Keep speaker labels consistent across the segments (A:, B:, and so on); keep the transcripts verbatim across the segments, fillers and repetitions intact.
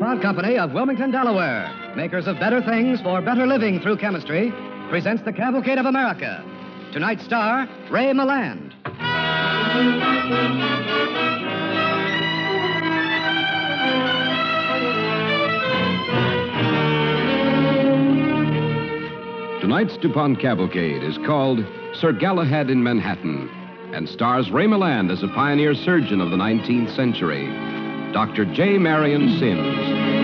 A: DuPont Company of Wilmington, Delaware, makers of better things for better living through chemistry, presents the Cavalcade of America. Tonight's star, Ray Milland.
B: Tonight's DuPont Cavalcade is called Sir Galahad in Manhattan and stars Ray Milland as a pioneer surgeon of the nineteenth century, Doctor J. Marion Sims.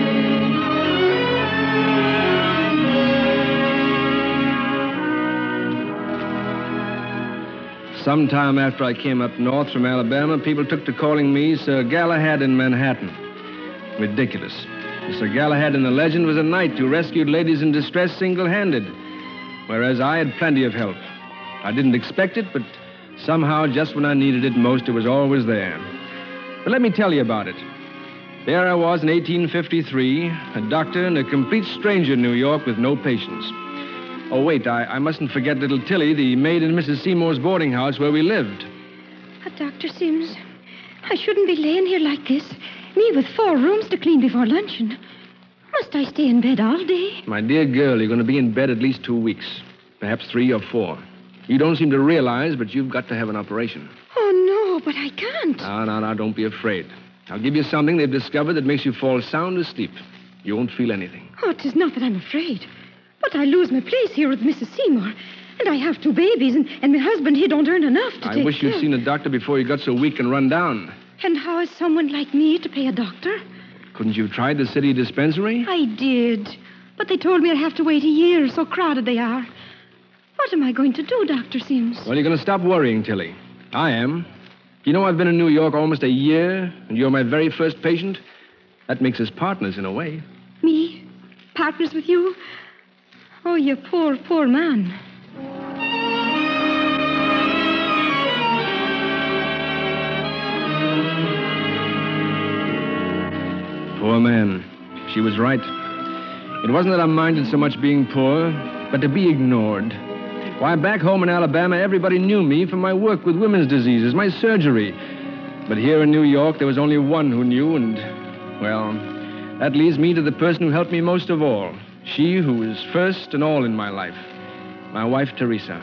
C: Sometime after I came up north from Alabama, people took to calling me Sir Galahad in Manhattan. Ridiculous. Sir Galahad in the legend was a knight who rescued ladies in distress single-handed, whereas I had plenty of help. I didn't expect it, but somehow, just when I needed it most, it was always there. But let me tell you about it. There I was in eighteen fifty-three, a doctor and a complete stranger in New York with no patients. Oh, wait, I, I mustn't forget little Tilly, the maid in Missus Seymour's boarding house where we lived.
D: Uh, Doctor Sims, I shouldn't be laying here like this. Me with four rooms to clean before luncheon. Must I stay in bed all day?
C: My dear girl, you're going to be in bed at least two weeks, perhaps three or four. You don't seem to realize, but you've got to have an operation.
D: Oh, no, but I can't.
C: No, no, no, don't be afraid. I'll give you something they've discovered that makes you fall sound asleep. You won't feel anything.
D: Oh, it is not that I'm afraid. But I lose my place here with Missus Seymour. And I have two babies, and, and my husband, he don't earn enough to
C: I
D: take
C: wish you'd
D: care.
C: seen a doctor before you got so weak and run down.
D: And how is someone like me to pay a doctor?
C: Couldn't you have tried the city dispensary?
D: I did. But they told me I'd have to wait a year, so crowded they are. What am I going to do, Doctor Sims?
C: Well, you're going to stop worrying, Tilly. I am. You know I've been in New York almost a year, and you're my very first patient? That makes us partners in a way.
D: Me? Partners with you? Oh, you poor, poor man.
C: Poor man. She was right. It wasn't that I minded so much being poor, but to be ignored. Why, back home in Alabama, everybody knew me for my work with women's diseases, my surgery. But here in New York, there was only one who knew, and, well, that leads me to the person who helped me most of all. She who was first and all in my life. My wife, Teresa.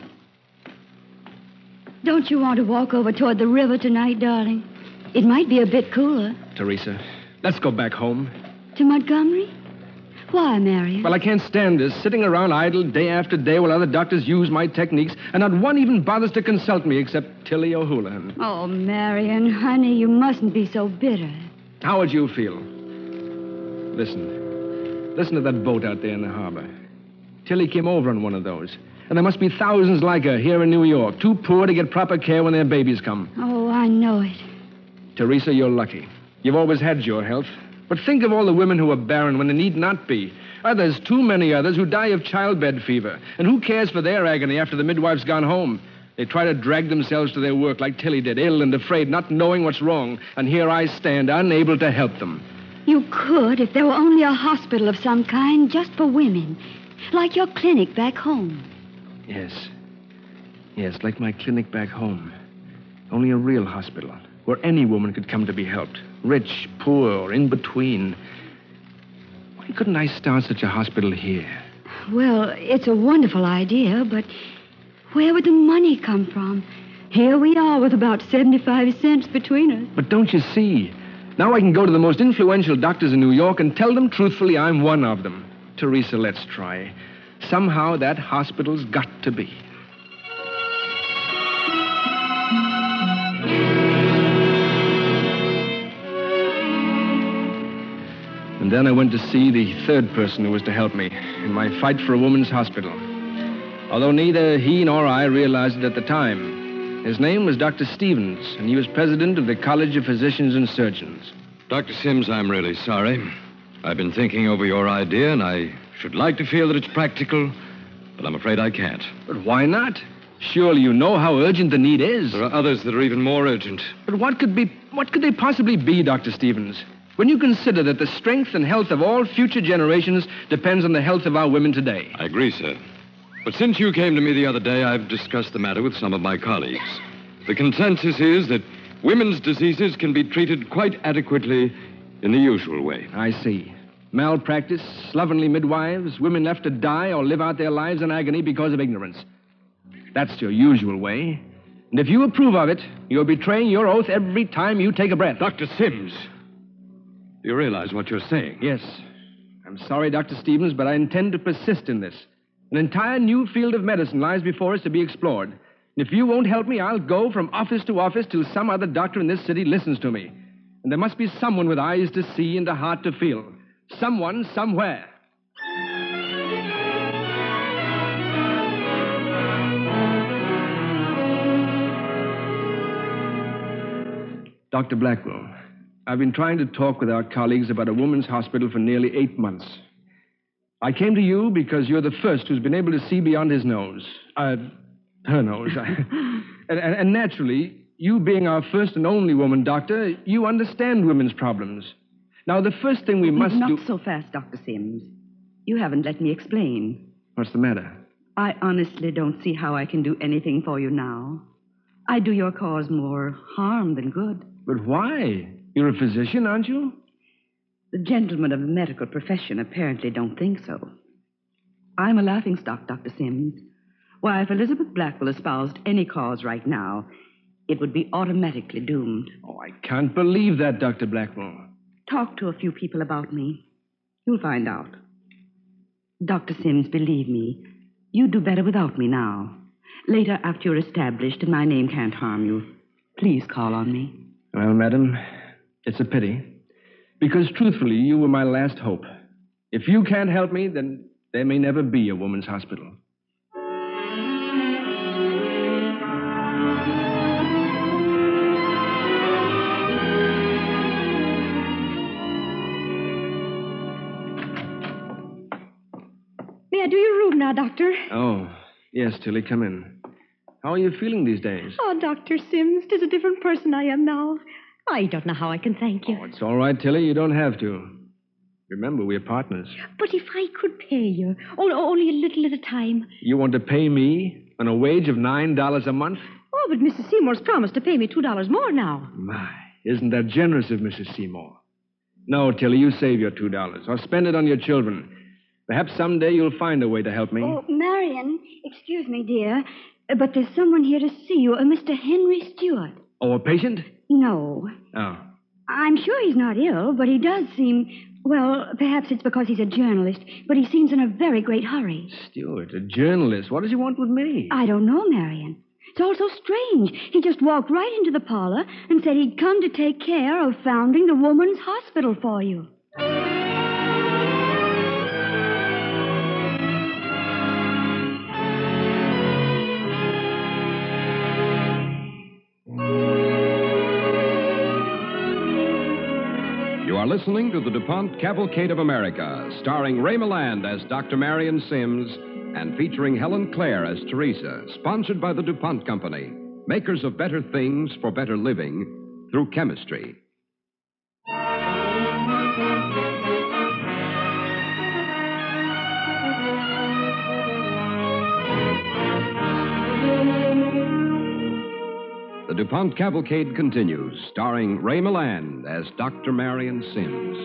E: Don't you want to walk over toward the river tonight, darling? It might be a bit cooler.
C: Teresa, let's go back home.
E: To Montgomery? Why, Marion?
C: Well, I can't stand this, sitting around idle day after day while other doctors use my techniques, and not one even bothers to consult me except Tilly O'Houlihan.
E: Oh, Marion, honey, you mustn't be so bitter.
C: How would you feel? Listen. Listen to that boat out there in the harbor. Tilly came over on one of those. And there must be thousands like her here in New York, too poor to get proper care when their babies come.
E: Oh, I know it.
C: Teresa, you're lucky. You've always had your health. But think of all the women who are barren when they need not be. Others, too many others, who die of childbed fever. And who cares for their agony after the midwife's gone home? They try to drag themselves to their work like Tilly did, ill and afraid, not knowing what's wrong. And here I stand, unable to help them.
E: You could if there were only a hospital of some kind just for women. Like your clinic back home.
C: Yes. Yes, like my clinic back home. Only a real hospital where any woman could come to be helped. Rich, poor, or in between. Why couldn't I start such a hospital here?
E: Well, it's a wonderful idea, but where would the money come from? Here we are with about seventy-five cents between us.
C: But don't you see? Now I can go to the most influential doctors in New York and tell them truthfully I'm one of them. Teresa, let's try. Somehow that hospital's got to be. And then I went to see the third person who was to help me in my fight for a woman's hospital. Although neither he nor I realized it at the time. His name was Doctor Stevens, and he was president of the College of Physicians and Surgeons.
F: Doctor Sims, I'm really sorry. I've been thinking over your idea, and I should like to feel that it's practical, but I'm afraid I can't.
C: But why not? Surely you know how urgent the need is.
F: There are others that are even more urgent.
C: But what could be, what could they possibly be, Doctor Stevens? When you consider that the strength and health of all future generations depends on the health of our women today.
F: I agree, sir. But since you came to me the other day, I've discussed the matter with some of my colleagues. The consensus is that women's diseases can be treated quite adequately in the usual way.
C: I see. Malpractice, slovenly midwives, women left to die or live out their lives in agony because of ignorance. That's your usual way. And if you approve of it, you're betraying your oath every time you take a breath.
F: Doctor Sims, do you realize what you're saying?
C: Yes. I'm sorry, Doctor Stevens, but I intend to persist in this. An entire new field of medicine lies before us to be explored. And if you won't help me, I'll go from office to office till some other doctor in this city listens to me. And there must be someone with eyes to see and a heart to feel. Someone, somewhere. Doctor Blackwell, I've been trying to talk with our colleagues about a woman's hospital for nearly eight months. I came to you because you're the first who's been able to see beyond his nose. Uh, her nose. and, and, and naturally, you being our first and only woman doctor, you understand women's problems. Now, the first thing we must
G: Not
C: do...
G: so fast, Doctor Sims. You haven't let me explain.
C: What's the matter?
G: I honestly don't see how I can do anything for you now. I do your cause more harm than good.
C: But why? You're a physician, aren't you?
G: The gentlemen of the medical profession apparently don't think so. I'm a laughingstock, Doctor Sims. Why, if Elizabeth Blackwell espoused any cause right now, it would be automatically doomed.
C: Oh, I can't believe that, Doctor Blackwell.
G: Talk to a few people about me. You'll find out. Doctor Sims, believe me, you'd do better without me now. Later, after you're established and my name can't harm you, please call on me.
C: Well, madam, it's a pity. Because truthfully, you were my last hope. If you can't help me, then there may never be a woman's hospital.
D: May I do your room now, Doctor?
C: Oh, yes, Tilly, come in. How are you feeling these days?
D: Oh, Doctor Sims, 'tis a different person I am now. I don't know how I can thank you.
C: Oh, it's all right, Tilly. You don't have to. Remember, we're partners.
D: But if I could pay you, o- only a little at a time.
C: You want to pay me on a wage of nine dollars a month?
D: Oh, but Missus Seymour's promised to pay me two dollars more now.
C: My, isn't that generous of Missus Seymour? No, Tilly, you save your two dollars or spend it on your children. Perhaps someday you'll find a way to help me.
E: Oh, Marion, excuse me, dear, but there's someone here to see you, a Mister Henry Stewart.
C: Oh, a patient?
E: No.
C: Oh.
E: I'm sure he's not ill, but he does seem... Well, perhaps it's because he's a journalist, but he seems in a very great hurry.
C: Stewart, a journalist. What does he want with me?
E: I don't know, Marion. It's all so strange. He just walked right into the parlor and said he'd come to take care of founding the Woman's Hospital for you.
B: You are listening to the DuPont Cavalcade of America, starring Ray Milland as Doctor Marion Sims and featuring Helen Clare as Teresa, sponsored by the DuPont Company, makers of better things for better living through chemistry. The DuPont Cavalcade continues, starring Ray Milland as Doctor Marion Sims.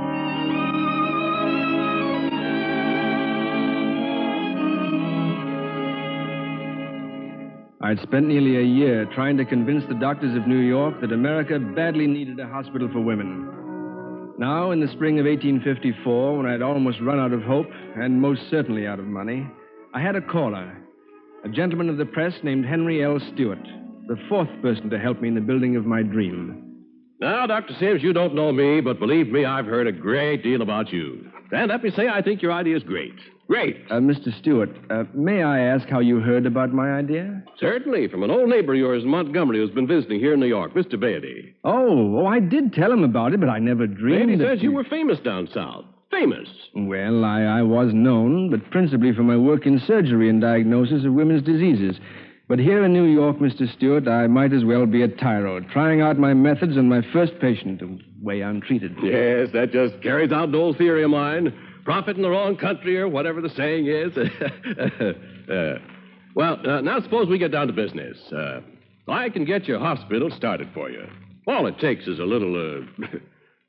C: I'd spent nearly a year trying to convince the doctors of New York that America badly needed a hospital for women. Now, in the spring of eighteen fifty-four, when I'd almost run out of hope, and most certainly out of money, I had a caller, a gentleman of the press named Henry L. Stewart, the fourth person to help me in the building of my dream.
H: Now, Doctor Sims, you don't know me, but believe me, I've heard a great deal about you. And let me say, I think your idea is great. Great.
C: Uh, Mister Stewart, uh, may I ask how you heard about my idea?
H: Certainly, from an old neighbor of yours in Montgomery who's been visiting here in New York, Mister Beatty.
C: Oh, oh, I did tell him about it, but I never dreamed
H: Beatty
C: that...
H: says you were famous down south. Famous.
C: Well, I, I was known, but principally for my work in surgery and diagnosis of women's diseases. But here in New York, Mister Stewart, I might as well be a tyro, trying out my methods on my first patient, the way I'm treated.
H: Yes, that just carries out an old theory of mine. Profit in the wrong country, or whatever the saying is. uh, well, uh, now suppose we get down to business. Uh, I can get your hospital started for you. All it takes is a little uh,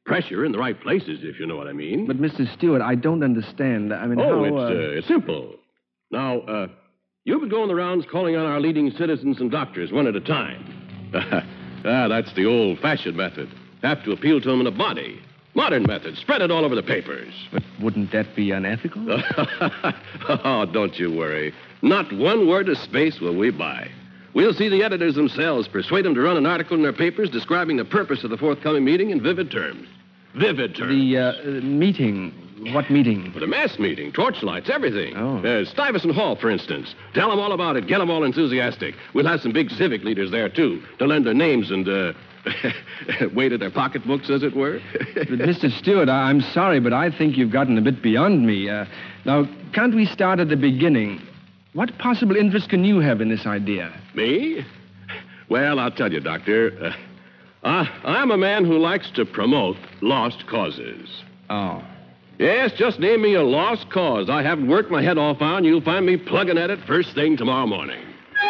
H: pressure in the right places, if you know what I mean.
C: But, Mister Stewart, I don't understand. I mean,
H: oh,
C: how...
H: it's, uh... it's simple. Now, uh, you've been going the rounds calling on our leading citizens and doctors one at a time. ah, that's the old-fashioned method. Have to appeal to them in a body. Modern method. Spread it all over the papers.
C: But wouldn't that be unethical?
H: Oh, don't you worry. Not one word of space will we buy. We'll see the editors themselves, persuade them to run an article in their papers describing the purpose of the forthcoming meeting in vivid terms. Vivid terms.
C: The uh, meeting. What meeting?
H: The mass meeting, torchlights, everything.
C: Oh.
H: Uh, Stuyvesant Hall, for instance. Tell them all about it. Get them all enthusiastic. We'll have some big civic leaders there, too, to lend their names and, uh, weight at their pocketbooks, as it were.
C: But Mister Stewart, I- I'm sorry, but I think you've gotten a bit beyond me. Uh, now, can't we start at the beginning? What possible interest can you have in this idea?
H: Me? Well, I'll tell you, Doctor. Uh, I, I'm a man who likes to promote lost causes.
C: Oh.
H: Yes, just name me a lost cause I haven't worked my head off on. You'll find me plugging at it first thing tomorrow morning.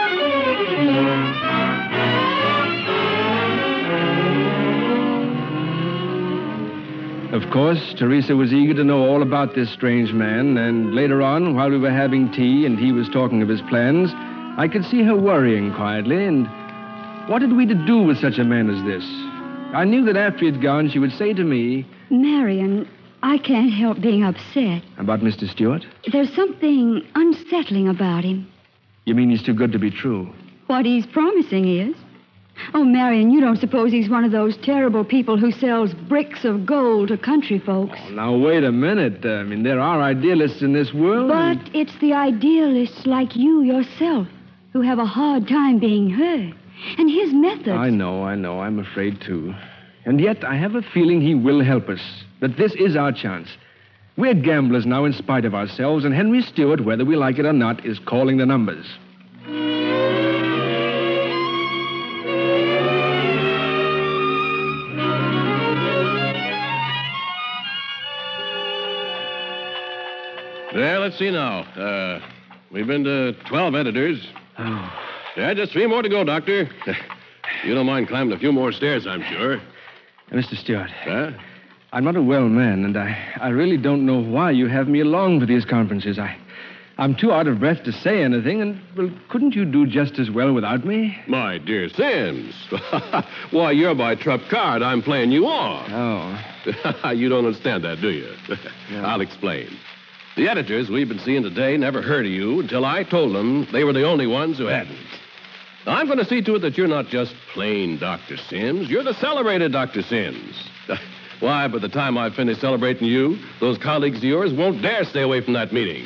C: Of course, Teresa was eager to know all about this strange man, and later on, while we were having tea and he was talking of his plans, I could see her worrying quietly, and what had we to do with such a man as this? I knew that after he'd gone, she would say to me...
E: Marion, I can't help being upset.
C: About Mister Stewart?
E: There's something unsettling about him.
C: You mean he's too good to be true?
E: What he's promising is. Oh, Marion, you don't suppose he's one of those terrible people who sells bricks of gold to country folks?
C: Oh, now, wait a minute. Uh, I mean, there are idealists in this world.
E: But it's the idealists like you yourself who have a hard time being heard. And his methods...
C: I know, I know. I'm afraid, too. And yet, I have a feeling he will help us. That this is our chance. We're gamblers now in spite of ourselves, and Henry Stewart, whether we like it or not, is calling the numbers.
H: Well, let's see now. Uh, we've been to twelve editors.
C: Oh.
H: Yeah, just three more to go, Doctor. You don't mind climbing a few more stairs, I'm sure.
C: Uh, Mister Stewart.
H: Huh?
C: I'm not a well man, and I, I really don't know why you have me along for these conferences. I, I'm too out of breath to say anything, and, well, couldn't you do just as well without me?
H: My dear Sims. Why, you're my trump card. I'm playing you off.
C: Oh.
H: You don't understand that, do you?
C: No.
H: I'll explain. The editors we've been seeing today never heard of you until I told them they were the only ones who hadn't. Now, I'm going to see to it that you're not just plain Doctor Sims. You're the celebrated Doctor Sims. Why, by the time I finish celebrating you, those colleagues of yours won't dare stay away from that meeting.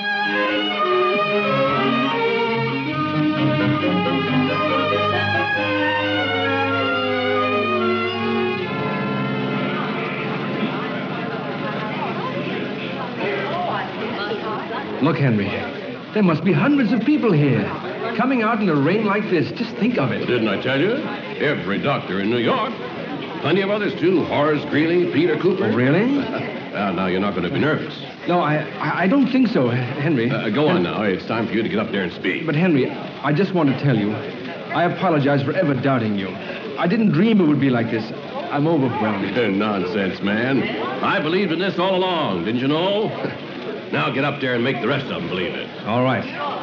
C: Look, Henry, there must be hundreds of people here. Coming out in the rain like this. Just think of it.
H: Didn't I tell you? Every doctor in New York. Plenty of others, too. Horace Greeley, Peter Cooper.
C: Oh, really?
H: Well, now you're not going to be nervous.
C: No, I, I I don't think so, Henry.
H: Uh, go on now. It's time for you to get up there and speak.
C: But, Henry, I just want to tell you, I apologize for ever doubting you. I didn't dream it would be like this. I'm overwhelmed.
H: Nonsense, man. I believed in this all along, didn't you know? Now get up there and make the rest of them believe it.
C: All right.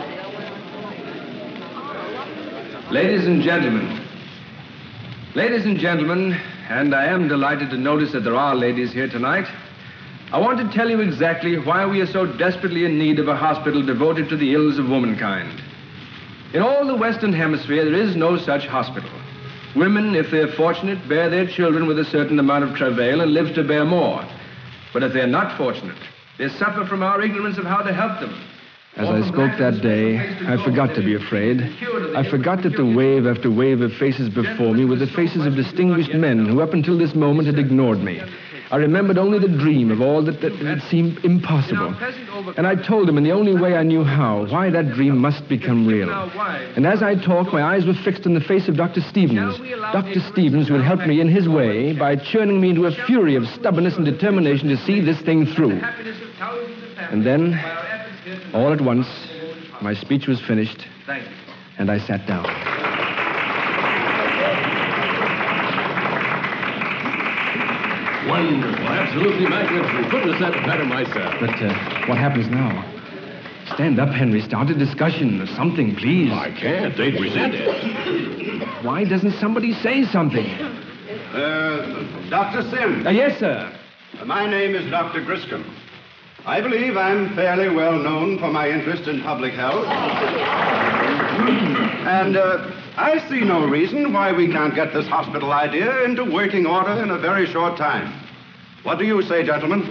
C: Ladies and gentlemen. Ladies and gentlemen, and I am delighted to notice that there are ladies here tonight, I want to tell you exactly why we are so desperately in need of a hospital devoted to the ills of womankind. In all the Western Hemisphere, there is no such hospital. Women, if they're fortunate, bear their children with a certain amount of travail and live to bear more. But if they're not fortunate, they suffer from our ignorance of how to help them. As I spoke that day, I forgot to be afraid. I forgot that the wave after wave of faces before me were the faces of distinguished men who up until this moment had ignored me. I remembered only the dream of all that, that had seemed impossible. And I told them in the only way I knew how, why that dream must become real. And as I talked, my eyes were fixed on the face of Doctor Stevens. Doctor Stevens, who had helped me in his way by churning me into a fury of stubbornness and determination to see this thing through. And then, all at once, my speech was finished, and I sat down.
H: Wonderful. Absolutely magnificent. Couldn't have said it better myself.
C: But uh, what happens now? Stand up, Henry. Start a discussion or something, please.
H: I can't. They'd resent it.
C: Why doesn't somebody say something?
I: Uh, Doctor Sims.
C: Uh, yes, sir.
I: Uh, my name is Doctor Griscom. I believe I'm fairly well known for my interest in public health. And uh, I see no reason why we can't get this hospital idea into working order in a very short time. What do you say, gentlemen?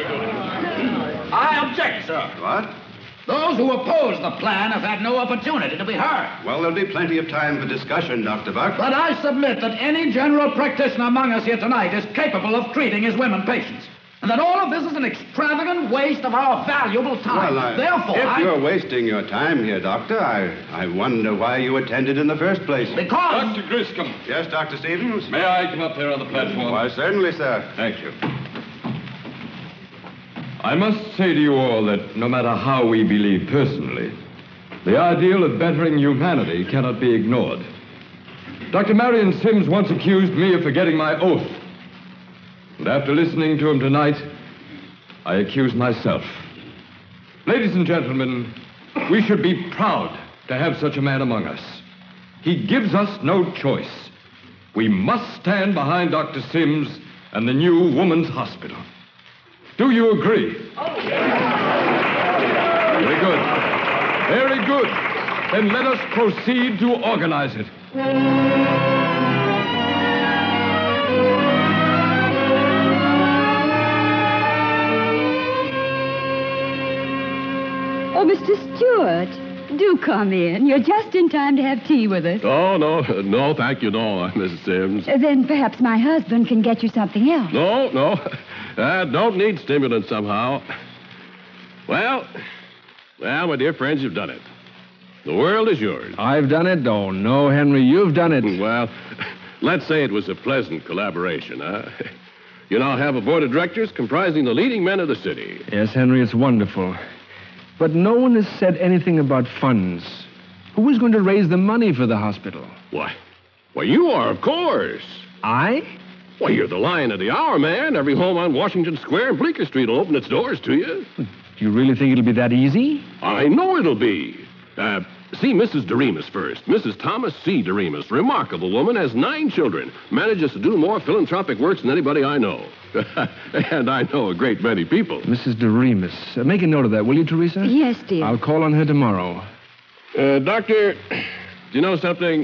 J: I object, sir.
I: What?
J: Those who oppose the plan have had no opportunity to be heard.
I: Well, there'll be plenty of time for discussion, Doctor Buck.
J: But I submit that any general practitioner among us here tonight is capable of treating his women patients. And that all of this is an extravagant waste of our valuable time.
I: Well, I,
J: Therefore,
I: if
J: I...
I: you're wasting your time here, Doctor, I, I wonder why you attended in the first place.
J: Because...
F: Doctor Griscom.
I: Yes, Doctor Stevens?
F: May I come up there on the platform?
I: Why, certainly, sir.
F: Thank you. I must say to you all that no matter how we believe personally, the ideal of bettering humanity cannot be ignored. Doctor Marion Sims once accused me of forgetting my oath. And after listening to him tonight, I accuse myself. Ladies and gentlemen, we should be proud to have such a man among us. He gives us no choice. We must stand behind Doctor Sims and the new Woman's Hospital. Do you agree? Oh, yeah. Very good. Very good. Then let us proceed to organize it.
E: Oh, Mister Stewart, do come in. You're just in time to have tea with us.
H: Oh, no. No, thank you, no, Missus Sims.
E: Then perhaps my husband can get you something else.
H: No, no. I don't need stimulant somehow. Well, well, my dear friends, you've done it. The world is yours.
C: I've done it? Oh, no, Henry, you've done it.
H: Well, let's say it was a pleasant collaboration, huh? You now have a board of directors comprising the leading men of the city.
C: Yes, Henry, it's wonderful. But no one has said anything about funds. Who is going to raise the money for the hospital?
H: Why, why, you are, of course.
C: I?
H: Well, you're the lion of the hour, man. Every home on Washington Square and Bleecker Street will open its doors to you.
C: Do you really think it'll be that easy?
H: I know it'll be. Uh, see Missus Doremus first. Missus Thomas C. Doremus. Remarkable woman, has nine children. Manages to do more philanthropic works than anybody I know. And I know a great many people.
C: Missus Doremus. Uh, make a note of that, will you, Teresa?
E: Yes, dear.
C: I'll call on her tomorrow.
H: Uh, doctor, do you know something?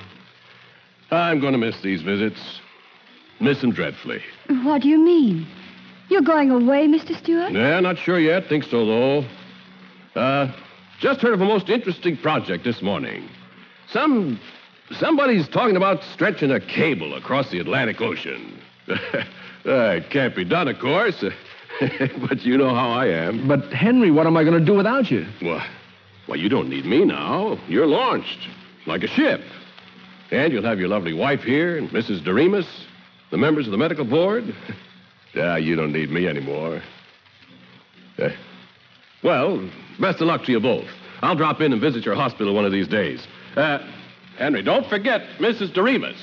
H: I'm going to miss these visits. Miss them dreadfully.
E: What do you mean? You're going away, Mister Stewart?
H: Yeah, not sure yet. Think so, though. Uh, just heard of a most interesting project this morning. Some... Somebody's talking about stretching a cable across the Atlantic Ocean. uh, it can't be done, of course. But you know how I am.
C: But, Henry, what am I going to do without you?
H: Well, well, you don't need me now. You're launched. Like a ship. And you'll have your lovely wife here, and Missus Doremus, the members of the medical board. Yeah, you don't need me anymore. Uh, well, best of luck to you both. I'll drop in and visit your hospital one of these days. Uh, Henry, don't forget Missus Doremus.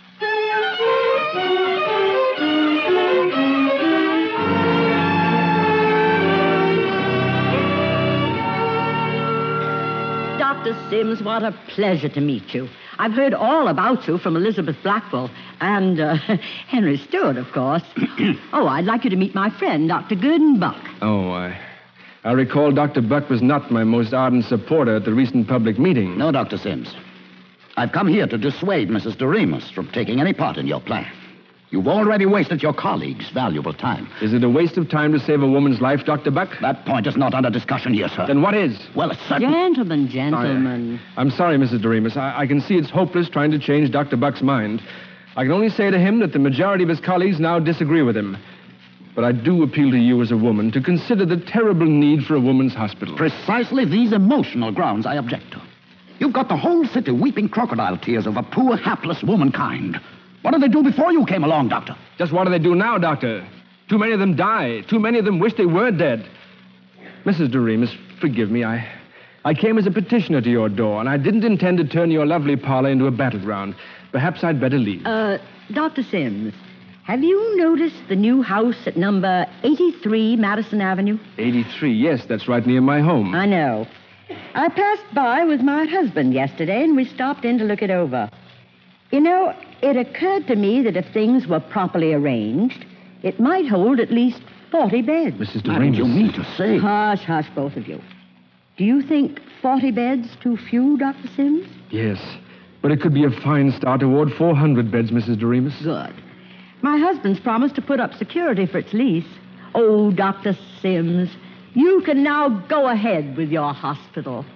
K: Doctor Sims, what a pleasure to meet you. I've heard all about you from Elizabeth Blackwell and uh, Henry Stewart, of course. Oh, I'd like you to meet my friend, Doctor Gurdon Buck.
C: Oh, I... I recall Doctor Buck was not my most ardent supporter at the recent public meeting.
J: No, Doctor Sims. I've come here to dissuade Missus Doremus from taking any part in your plan. You've already wasted your colleagues' valuable time.
C: Is it a waste of time to save a woman's life, Doctor Buck?
J: That point is not under discussion here, sir.
C: Then what is?
J: Well, it's certain...
K: Gentlemen, gentlemen.
C: I, I'm sorry, Missus Doremus. I, I can see it's hopeless trying to change Doctor Buck's mind. I can only say to him that the majority of his colleagues now disagree with him. But I do appeal to you as a woman to consider the terrible need for a woman's hospital.
J: Precisely these emotional grounds I object to. You've got the whole city weeping crocodile tears over poor, hapless womankind. What did they do before you came along, Doctor?
C: Just what do they do now, Doctor? Too many of them die. Too many of them wish they were dead. Missus Doremus, forgive me. I, I came as a petitioner to your door, and I didn't intend to turn your lovely parlor into a battleground. Perhaps I'd better leave.
K: Uh, Doctor Sims, Have you noticed the new house at number eighty-three Madison Avenue?
C: eighty-three, yes, that's right near my home.
K: I know. I passed by with my husband yesterday, and we stopped in to look it over. You know, it occurred to me that if things were properly arranged, it might hold at least forty beds.
C: Missus
J: What do you
C: Doremus.
J: mean to say?
K: Hush, hush, both of you. Do you think forty beds too few, Doctor Sims?
C: Yes, but it could be a fine start toward four hundred beds, Missus Doremus.
K: Good. My husband's promised to put up security for its lease. Oh, Doctor Sims, you can now go ahead with your hospital.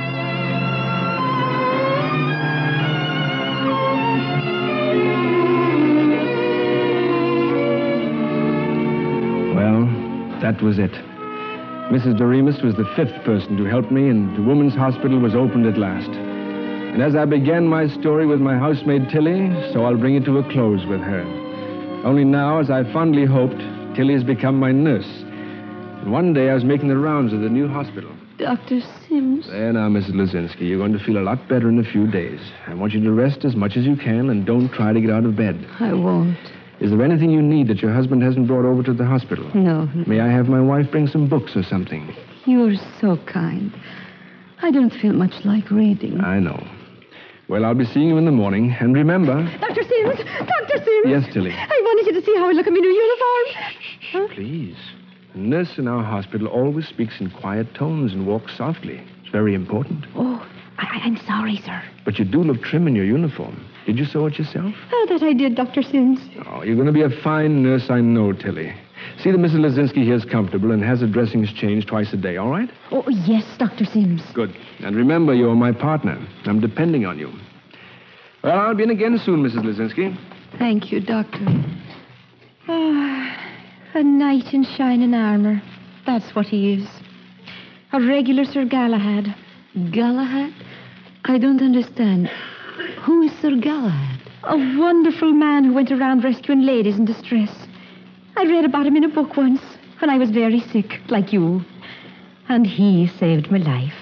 C: Well, that was it. Missus Doremus was the fifth person to help me, and the woman's hospital was opened at last. And as I began my story with my housemaid Tilly, so I'll bring it to a close with her. Only now, as I fondly hoped, Tilly has become my nurse. And one day I was making the rounds of the new hospital.
D: Doctor Sims.
C: There now, Missus Lazinski, you're going to feel a lot better in a few days. I want you to rest as much as you can and don't try to get out of bed.
D: I won't.
C: Is there anything you need that your husband hasn't brought over to the hospital?
D: No.
C: May I have my wife bring some books or something?
D: You're so kind. I don't feel much like reading.
C: I know. Well, I'll be seeing you in the morning. And remember...
D: Doctor Sims! Doctor Sims!
C: Yes, Tilly.
D: I wanted you to see how I look in my new uniform. Huh?
C: Please. A nurse in our hospital always speaks in quiet tones and walks softly. It's very important.
D: Oh, I, I'm sorry, sir.
C: But you do look trim in your uniform. Did you sew it yourself?
D: Oh, that I did, Doctor Sims.
C: Oh, you're going to be a fine nurse, I know, Tilly. See that Missus Lazinski here is comfortable and has her dressings changed twice a day, all right?
D: Oh, yes, Doctor Sims.
C: Good. And remember, you're my partner. I'm depending on you. Well, I'll be in again soon, Missus Lazinski.
D: Thank you, Doctor. Ah, a knight in shining armor. That's what he is. A regular Sir Galahad.
E: Galahad? I don't understand. Who is Sir Galahad?
D: A wonderful man who went around rescuing ladies in distress. I read about him in a book once when I was very sick, like you. And he saved my life.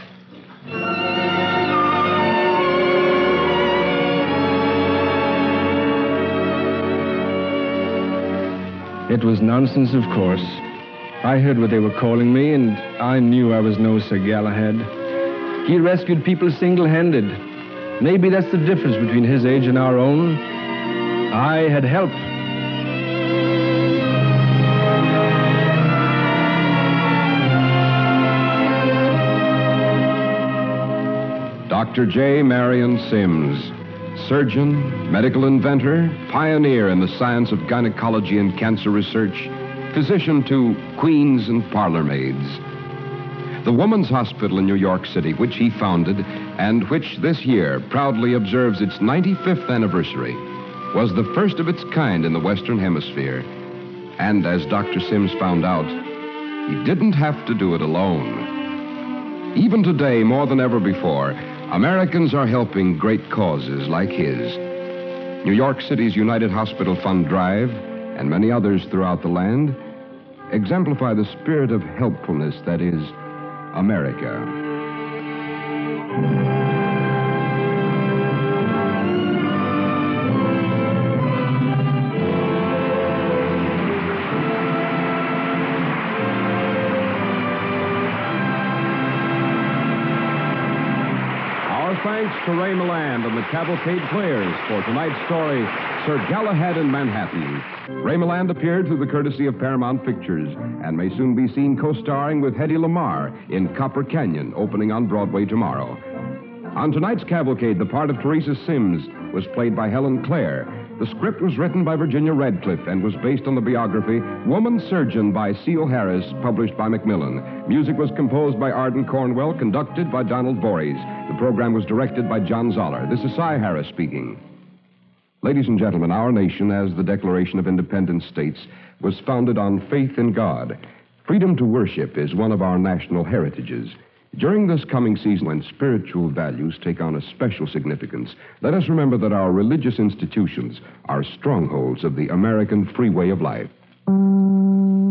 C: It was nonsense, of course. I heard what they were calling me, and I knew I was no Sir Galahad. He rescued people single-handed. Maybe that's the difference between his age and our own. I had help.
B: Doctor J. Marion Sims, surgeon, medical inventor, pioneer in the science of gynecology and cancer research, physician to queens and parlor maids. The Woman's Hospital in New York City, which he founded and which this year proudly observes its ninety-fifth anniversary, was the first of its kind in the Western Hemisphere. And as Doctor Sims found out, he didn't have to do it alone. Even today, more than ever before, Americans are helping great causes like his. New York City's United Hospital Fund Drive, and many others throughout the land, exemplify the spirit of helpfulness that is America. Thanks to Ray Milland and the Cavalcade Players for tonight's story, Sir Galahad in Manhattan. Ray Milland appeared through the courtesy of Paramount Pictures and may soon be seen co-starring with Hedy Lamarr in Copper Canyon, opening on Broadway tomorrow. On tonight's Cavalcade, the part of Teresa Sims was played by Helen Clare. The script was written by Virginia Radcliffe and was based on the biography Woman Surgeon by Seal Harris, published by Macmillan. Music was composed by Arden Cornwell, conducted by Donald Voorhees. The program was directed by John Zoller. This is Cy Harris speaking. Ladies and gentlemen, our nation, as the Declaration of Independence states, was founded on faith in God. Freedom to worship is one of our national heritages. During this coming season, when spiritual values take on a special significance, let us remember that our religious institutions are strongholds of the American free way of life.